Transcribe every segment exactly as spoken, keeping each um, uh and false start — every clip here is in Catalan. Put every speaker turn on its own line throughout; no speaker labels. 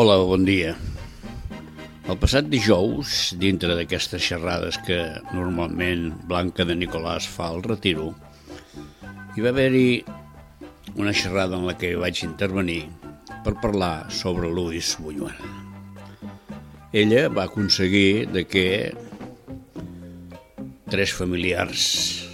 Hola, bon dia. El passat dijous, dintre d'aquestes xerrades que normalment Blanca de Nicolàs fa al Retiro, hi va haver-hi una xerrada en la que vaig intervenir per parlar sobre Luis Buñuel. Ella va aconseguir de que tres familiars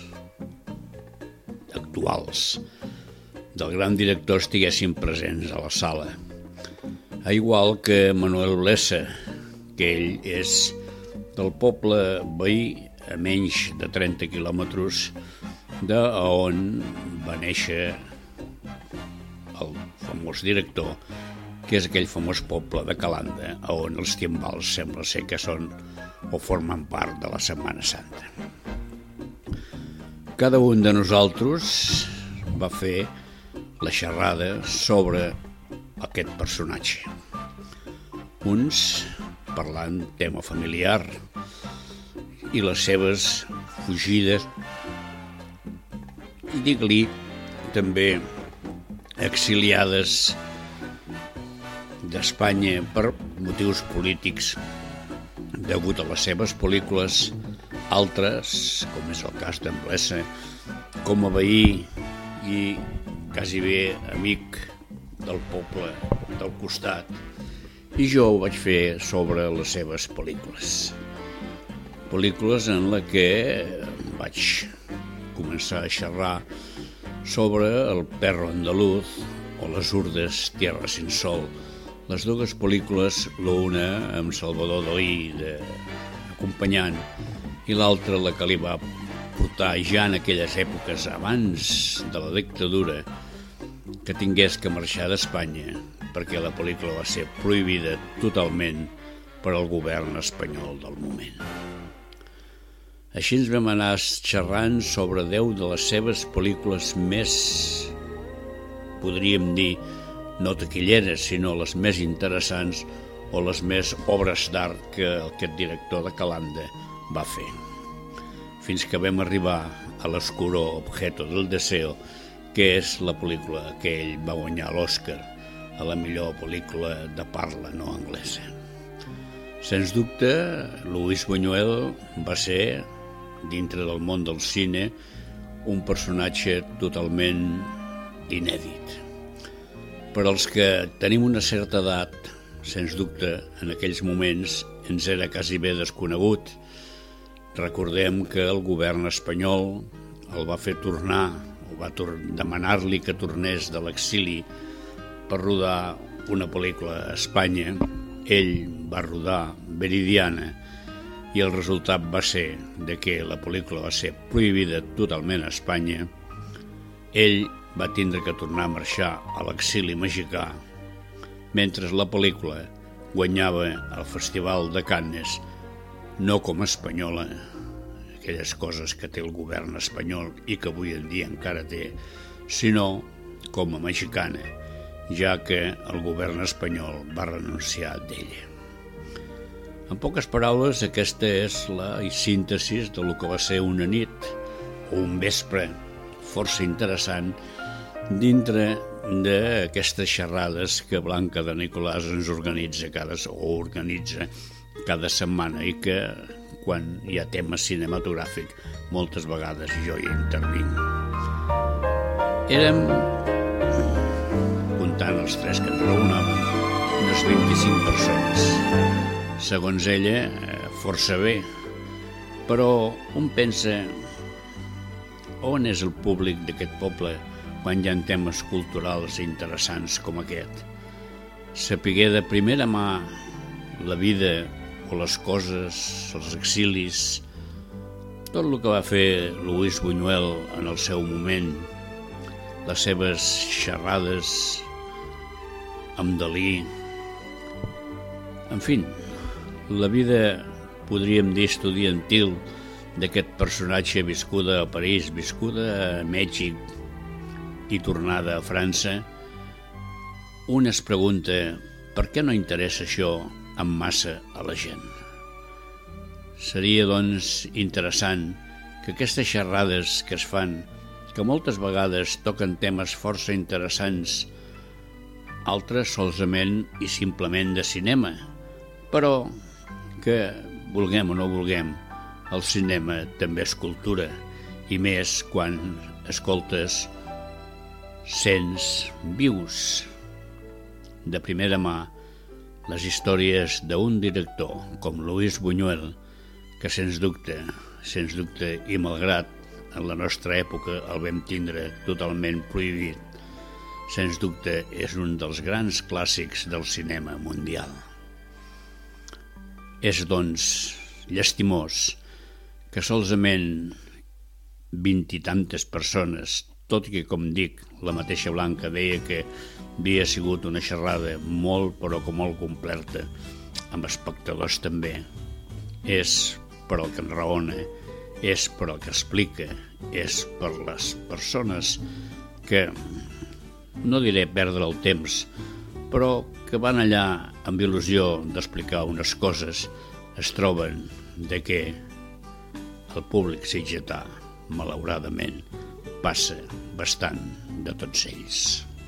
actuals del gran director estiguessin presents a la sala, a igual que Manuel Blesa, que ell és del poble veí a menys de trenta quilòmetres d'on va néixer el famós director, que és aquell famós poble de Calanda, on els timbals sembla ser que són o formen part de la Setmana Santa. Cada un de nosaltres va fer la xerrada sobre aquest personatge. Uns parlant tema familiar i les seves fugides i digue-li també exiliades d'Espanya per motius polítics degut a les seves pel·lícules, altres, com és el cas d'en Blesa, com a veí i quasi bé amic del poble del costat, i jo ho vaig fer sobre les seves pel·lícules. Pel·lícules en la que vaig començar a xerrar sobre El perro andaluz o Les urdes Tierra sin sol, les dues pel·lícules, l'una amb Salvador Dalí d'acompanyant i l'altra la que li va portar ja en aquelles èpoques abans de la dictadura que tingués que marxar d'Espanya perquè la pel·lícula va ser prohibida totalment per al govern espanyol del moment. Així ens vam anar xerrant sobre deu de les seves pel·lícules més, podríem dir, no taquilleres, sinó les més interessants o les més obres d'art que aquest director de Calanda va fer. Fins que vam arribar a l'Oscuro objeto del deseo, que és la pel·lícula que ell va guanyar l'Oscar a la millor pel·lícula de parla no anglesa. Sens dubte, Luis Buñuel va ser, dintre del món del cine, un personatge totalment inèdit. Per als que tenim una certa edat, sens dubte, en aquells moments ens era quasi bé desconegut. Recordem que el govern espanyol el va fer tornar, o va tor- demanar-li que tornés de l'exili per rodar una pel·lícula a Espanya. Ell va rodar Veridiana i el resultat va ser de que la pel·lícula va ser prohibida totalment a Espanya. Ell va tindre que tornar a marxar a l'exili mexicà, mentre la pel·lícula guanyava el Festival de Cannes, no com a espanyola, aquelles coses que té el govern espanyol i que avui en dia encara té, sinó com a mexicana, ja que el govern espanyol va renunciar d'ella. En poques paraules, aquesta és la síntesi del que va ser una nit o un vespre força interessant dintre d'aquestes xerrades que Blanca de Nicolàs ens organitza cada, o organitza cada setmana i que quan hi ha tema cinematogràfic moltes vegades jo hi intervinc. Érem, comptant els tres que ens raonaven, unes vint-i-cinc persones. Segons ella, força bé, però un pensa on és el públic d'aquest poble quan hi ha temes culturals interessants com aquest. Sapiguer de primera mà la vida o les coses, els exilis, tot el que va fer Luis Buñuel en el seu moment, les seves xerrades amb Dalí, en fi, la vida, podríem dir, estudiantil d'aquest personatge viscuda a París, viscuda a Mèxic i tornada a França. Un es pregunta per què no interessa això en massa a la gent. Seria, doncs, interessant que aquestes xerrades que es fan, que moltes vegades toquen temes força interessants altres solament i simplement de cinema, però que, vulguem o no vulguem, el cinema també és cultura, i més quan escoltes sents vius de primera mà les històries d'un director com Luis Buñuel, que sens dubte, sens dubte i malgrat en la nostra època el vam tindre totalment prohibit, sens dubte és un dels grans clàssics del cinema mundial. És, doncs, llastimós que solament vint i tantes persones, tot i que, com dic, la mateixa Blanca deia que havia sigut una xerrada molt, però que molt completa, amb espectadors també, és per al que enraona, és per al que explica, és per les persones que, no diré perdre el temps, però que van allà amb il·lusió d'explicar unes coses, es troben de que el públic sitgetà, malauradament, passa bastant de tots ells.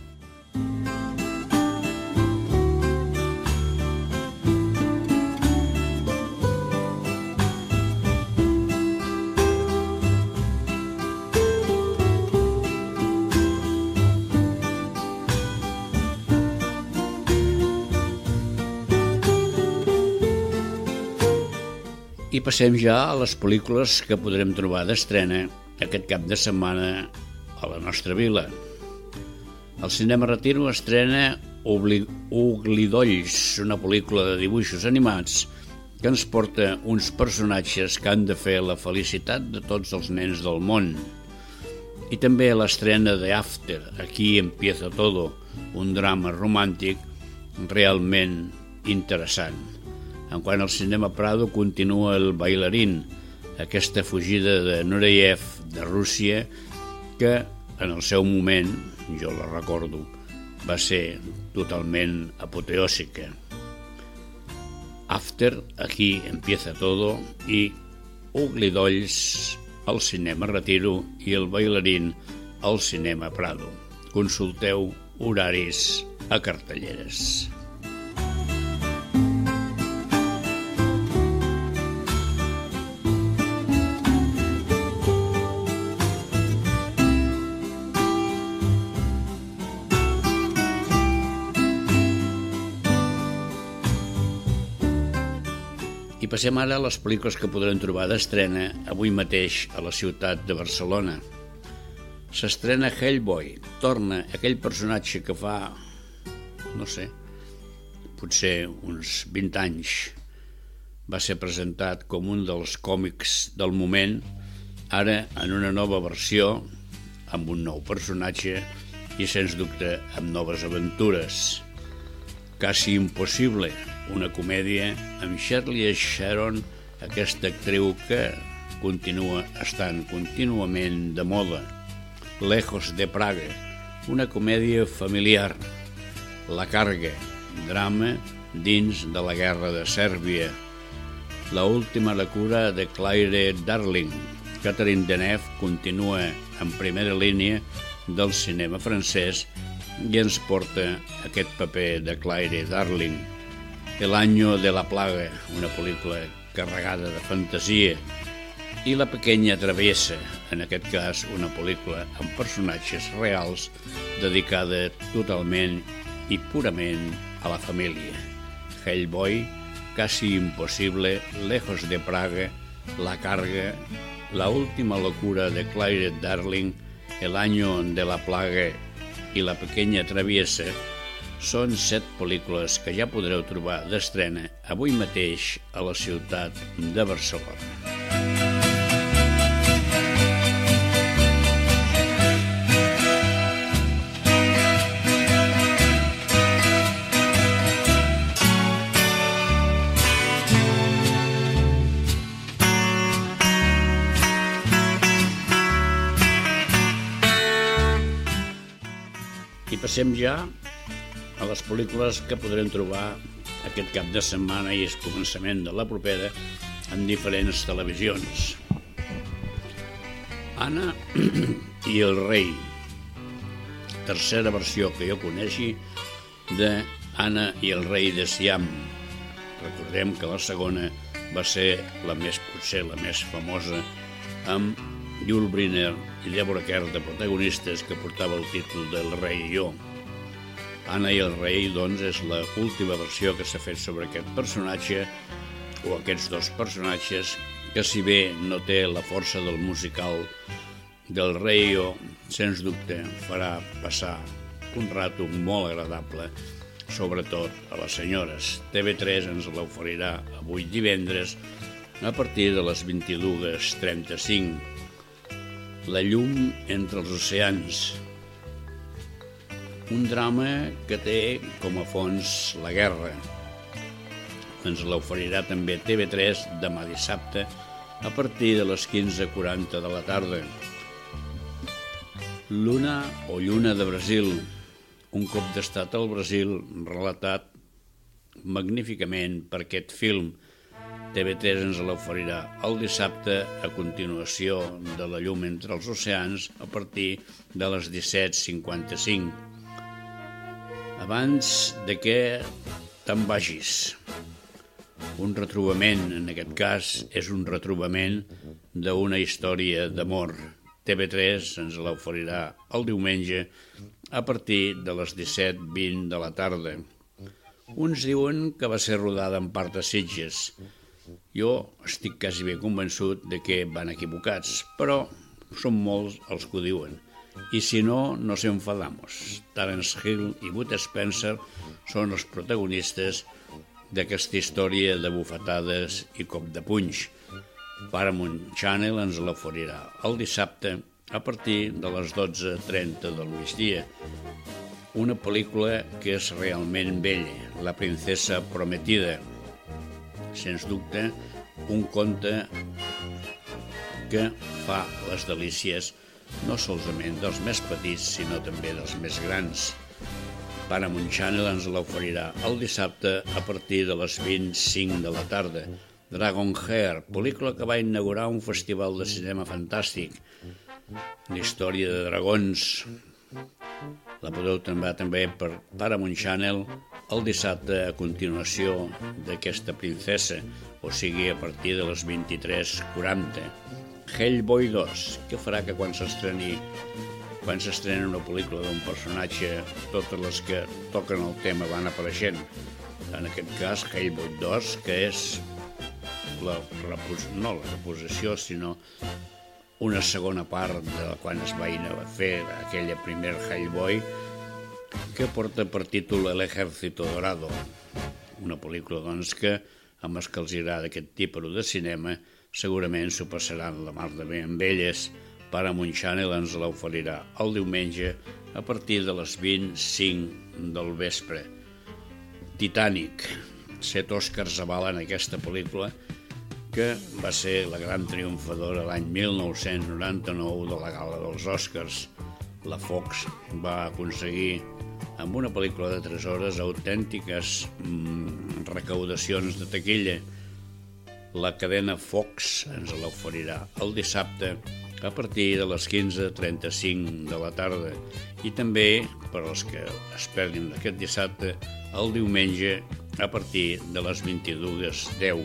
I passem ja a les pel·lícules que podrem trobar d'estrena aquest cap de setmana a la nostra vila. El Cinema Retiro estrena Oglidolls, una pel·lícula de dibuixos animats que ens porta uns personatges que han de fer la felicitat de tots els nens del món. I també l'estrena de After, Aquí empieza todo, un drama romàntic realment interessant. En quant al Cinema Prado continua El Bailarín, aquesta fugida de Nureyev de Rússia que en el seu moment, jo la recordo, va ser totalment apoteòsica. After, Aquí empieza todo i Oglidolls al Cinema Retiro i El Bailarín al Cinema Prado. Consulteu horaris a cartelleres. I passem ara a les pel·lícules que podrem trobar d'estrena avui mateix a la ciutat de Barcelona. S'estrena Hellboy, torna aquell personatge que fa, no sé, potser uns vint anys, va ser presentat com un dels còmics del moment, ara en una nova versió, amb un nou personatge i, sens dubte, amb noves aventures. Quasi impossible, una comèdia amb Charlize Theron, aquesta actriu que continua estant contínuament de moda. Lejos de Praga, una comèdia familiar. La Carga, drama dins de la guerra de Sèrbia. La última locura de Claire Darling. Catherine Deneuve continua en primera línia del cinema francès i ens porta aquest paper de Claire Darling. El año de la plaga, una pel·lícula carregada de fantasia, i La pequeña traviesa, en aquest cas una pel·lícula amb personatges reals dedicada totalment i purament a la família. Hellboy, Casi imposible, Lejos de Praga, La Carga, La última locura de Claire Darling, El año de la plaga i La pequeña traviesa són set pel·lícules que ja podreu trobar d'estrena avui mateix a la ciutat de Barcelona. I passem ja a les pel·lícules que podrem trobar aquest cap de setmana i el començament de la propera en diferents televisions. Anna i el rei, tercera versió que jo coneixi, de Anna i el rei de Siam. Recordem que la segona va ser la més, potser la més famosa, amb Yul Brynner i Deborah Kerr de protagonistes, que portava el títol del rei i jo. Anna i el rei, doncs, és l'última versió que s'ha fet sobre aquest personatge, o aquests dos personatges, que si bé no té la força del musical del rei i jo, sens dubte farà passar un rato molt agradable, sobretot a les senyores. T V tres ens l'oferirà avui divendres a partir de les vint-i-dues trenta-cinc. La llum entre els oceans. Un drama que té com a fons la guerra. Ens l'oferirà també T V tres demà dissabte a partir de les quinze quaranta de la tarda. Luna o lluna de Brasil. Un cop d'estat al Brasil relatat magníficament per aquest film. T V tres ens l'oferirà el dissabte a continuació de La llum entre els oceans a partir de les disset cinquanta-cinc. Abans de que te'n vagis. Un retrobament, en aquest cas, és un retrobament d'una història d'amor. T V tres ens l'oferirà el diumenge a partir de les disset vint de la tarda. Uns diuen que va ser rodada en part a Sitges. Jo estic quasi ben convençut de que van equivocats, però són molts els que ho diuen. I si no, no se enfadamos. Terence Hill i Bud Spencer són els protagonistes d'aquesta història de bufetades i cop de punys. Paramount Channel ens l'oferirà el dissabte a partir de les dotze trenta del migdia. Una pel·lícula que és realment bella, La princesa prometida. Sens dubte, un conte que fa les delícies no solament dels més petits, sinó també dels més grans. Paramount Channel ens l'oferirà el dissabte a partir de les vint-i-cinc de la tarda. Dragon Hair, pel·lícula que va inaugurar un festival de cinema fantàstic. La història de dragons. La podeu trobar també per Paramount Channel el dissabte a continuació d'aquesta princesa, o sigui a partir de les vint-i-tres quaranta. Hellboy dos, que farà que quan s'estreni quan s'estrena una pel·lícula d'un personatge, totes les que toquen el tema van apareixent. En aquest cas, Hellboy dos, que és la repos... no la reposició, sinó una segona part de quan es va fer aquella primer Hellboy, que porta per títol El Ejército Dorado. Una pel·lícula, doncs, que amb els que els agrada aquest tipus de cinema segurament s'ho passaran la mar de bé amb elles. Paramount Channel ens l'oferirà el diumenge a partir de les vint-i-cinc del vespre. Titanic. Set Oscars avalen aquesta pel·lícula, que va ser la gran triomfadora l'any mil nou-cents noranta-nou de la gala dels Oscars. La Fox va aconseguir, amb una pel·lícula de tres hores, autèntiques mm, recaudacions de taquilla. La cadena Fox ens l'oferirà el dissabte a partir de les quinze trenta-cinc de la tarda i també, per als que es perdin aquest dissabte, el diumenge a partir de les vint-i-dues deu.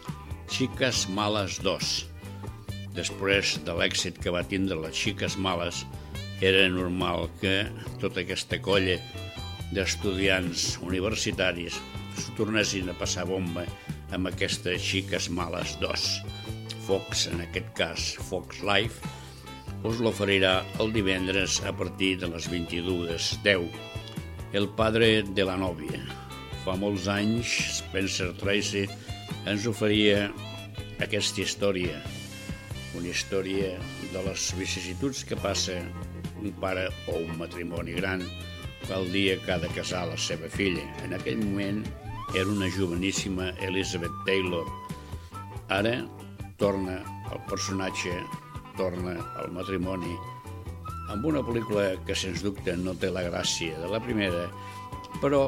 Chicas Malas dos. Després de l'èxit que va tindre les Chicas Malas, era normal que tota aquesta colla d'estudiants universitaris s'ho tornessin a passar bomba amb aquestes Chicas Malas dos. Fox, en aquest cas Fox Life, us l'oferirà el divendres a partir de les vint-i-dues deu. El padre de la novia. Fa molts anys Spencer Tracy ens oferia aquesta història, una història de les vicissituds que passa un pare o un matrimoni gran el dia que ha de casar la seva filla. En aquell moment era una joveníssima Elizabeth Taylor. Ara torna el personatge, torna al matrimoni, amb una pel·lícula que sens dubte no té la gràcia de la primera, però,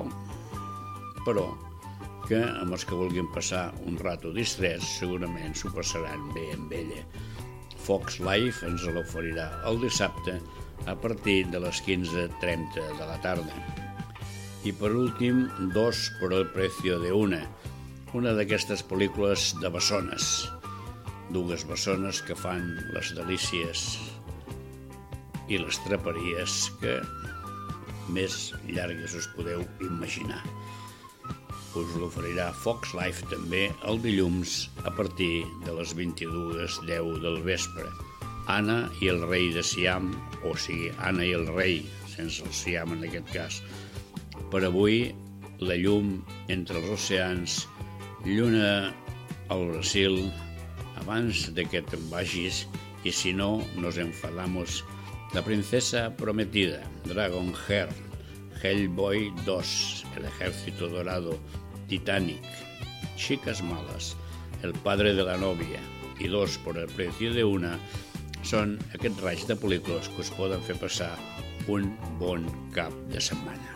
però que amb els que vulguin passar un rato distrets segurament s'ho passaran bé amb ella. Fox Life ens l'oferirà el dissabte a partir de les quinze trenta de la tarda. I per últim, Dos por el precio de una, una d'aquestes pel·lícules de bessones, dues bessones que fan les delícies i les traperies que més llargues us podeu imaginar. Us l'oferirà Fox Life també el dilluns a partir de les vint-i-dues deu del vespre. Anna i el rei de Siam, o sigui, Anna i el rei, sense el Siam en aquest cas. Per avui, la llum entre els oceans, lluna al Brasil, abans de que te'n vagis, i si no, nos enfadamos. La princesa prometida, Dragon Heart, Hellboy dos, El ejército dorado, Titanic, Chicas malas, El padre de la novia i Dos por el precio de una són aquests raigs de pel·lícules que us poden fer passar un bon cap de setmana.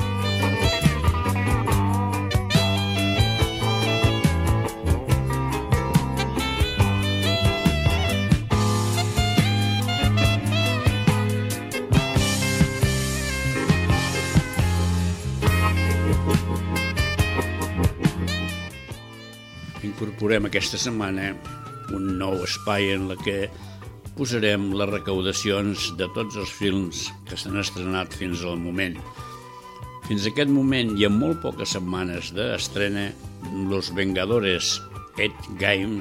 Incorporem aquesta setmana un nou espai en la que posarem les recaudacions de tots els films que s'han estrenat fins al moment. Fins a aquest moment i en molt poques setmanes d'estrena, Los Vengadores Endgame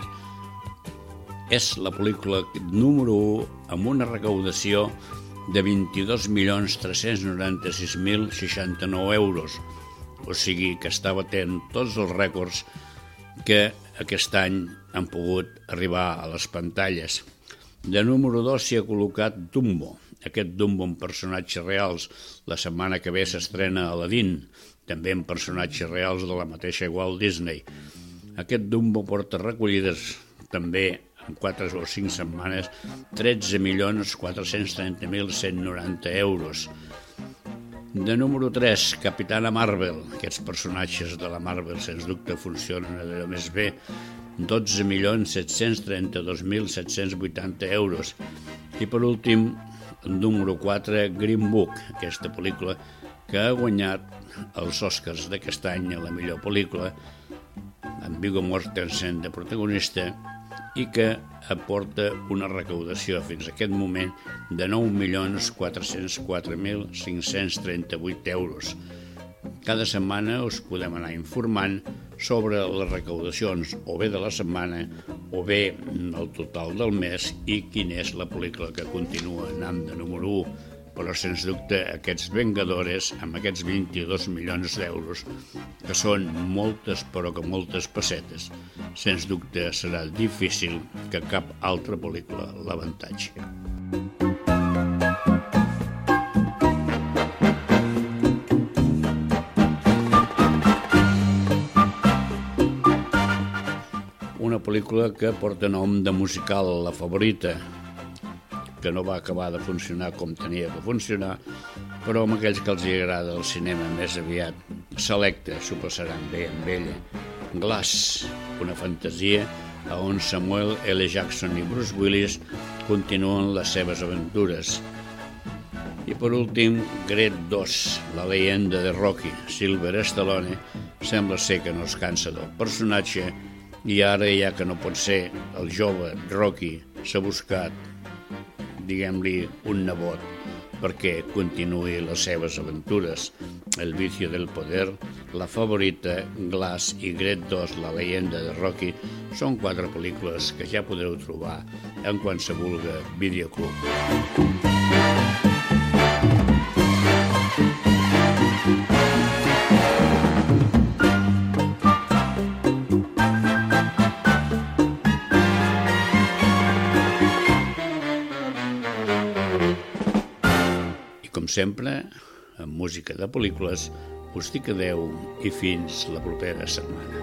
és la pel·lícula número u amb una recaudació de vint-i-dos milions tres-cents noranta-sis mil seixanta-nou euros, o sigui que està batent tots els rècords que aquest any han pogut arribar a les pantalles. De número dos s'hi ha col·locat Dumbo, aquest Dumbo amb personatges reals. La setmana que ve s'estrena Aladdin, també amb personatges reals de la mateixa Walt Disney. Aquest Dumbo porta recollides també en quatre o cinc setmanes tretze milions quatre-cents trenta mil cent noranta euros. De número tres, Capitana Marvel. Aquests personatges de la Marvel, sens dubte, funcionen allò més bé. dotze milions set-cents trenta-dos mil set-cents vuitanta euros. I per últim, número quatre, Green Book, aquesta pel·lícula que ha guanyat els Oscars d'aquest any a la millor pel·lícula, amb Viggo Mortensen de protagonista, i que aporta una recaudació fins a aquest moment de nou milions quatre-cents quatre mil cinc-cents trenta-vuit euros. Cada setmana us podem anar informant sobre les recaudacions o bé de la setmana o bé el total del mes i quina és la pel·lícula que continua anant de número u. Però, sens dubte, aquests Vengadores, amb aquests vint-i-dos milions d'euros, que són moltes, però que moltes pessetes, sens dubte serà difícil que cap altra pel·lícula l'avantatgi. Una pel·lícula que porta nom de musical, La favorita, que no va acabar de funcionar com tenia de funcionar, però amb aquells que els agrada el cinema més aviat selecte s'ho passaran bé amb ella. Glass, una fantasia on Samuel L. Jackson i Bruce Willis continuen les seves aventures. I per últim, Creed dos, la leyenda de Rocky. Sylvester Stallone sembla ser que no es cansa del personatge i ara, ja que no pot ser el jove Rocky, s'ha buscat, diguem-li, un nebot perquè continuï les seves aventures. El vicio del poder, La favorita, Glass i Creed dos, la leyenda de Rocky són quatre pel·lícules que ja podreu trobar en qualsevol videoclub. Com sempre, amb música de pel·lícules, us dic adeu i fins la propera setmana.